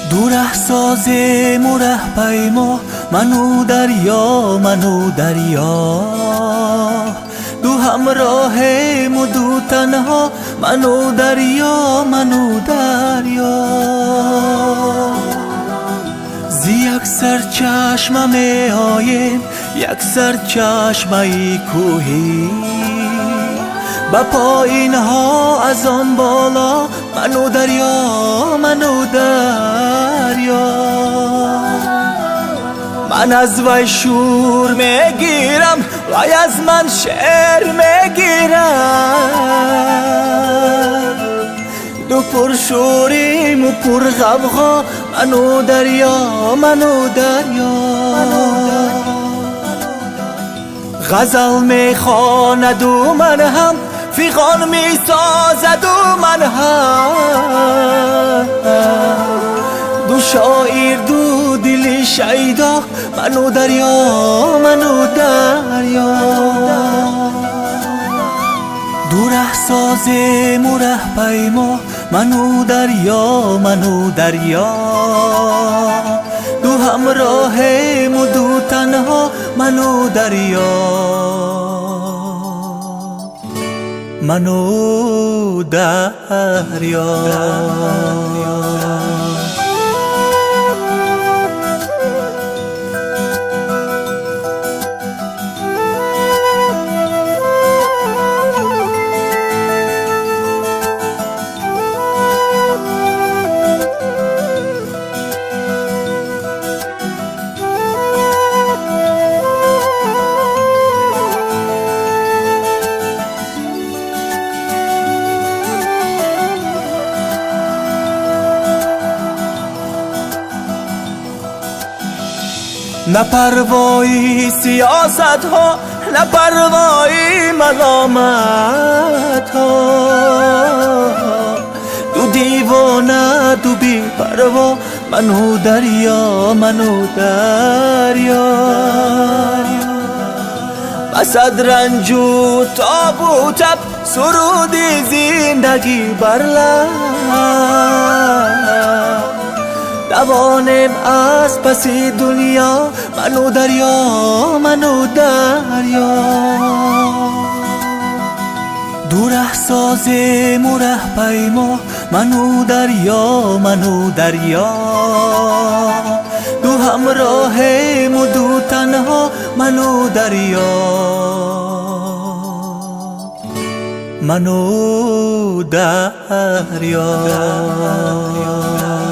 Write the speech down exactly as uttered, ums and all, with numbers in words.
دور احساز مره پیما منو دریا منو دریا دو همراه مو دو تنها منو دریا منو دریا زی یک سر چشمم آیم یک سر چشمه کوهی با پایین ها از آن بالا منو دریا منو دریا من از وی شور میگیرم وی از من شعر میگیرم دو پر شوریم و پر غمها منو دریا منو دریا غزل میخواند و من هم فیغان میسازد و من هم دو شاعر دو دل شیدا منو دریا منو دریا دور احساس مره پیما منو دریا منو دریا دو همراه مو دو تنها منو دریا منو دریا نه پروایی سیاست ها نه پروایی ملامت ها دو دیوانه دو بی پروا منو دریا منو دریا بسد رنج و تاب و تب سرودی زندگی بر لب دوانم از پسی دنیا منو دریا منو دریا دور احساس مره پیما منو دریا منو دریا دو همراه مو دو تنها منو دریا منو دریا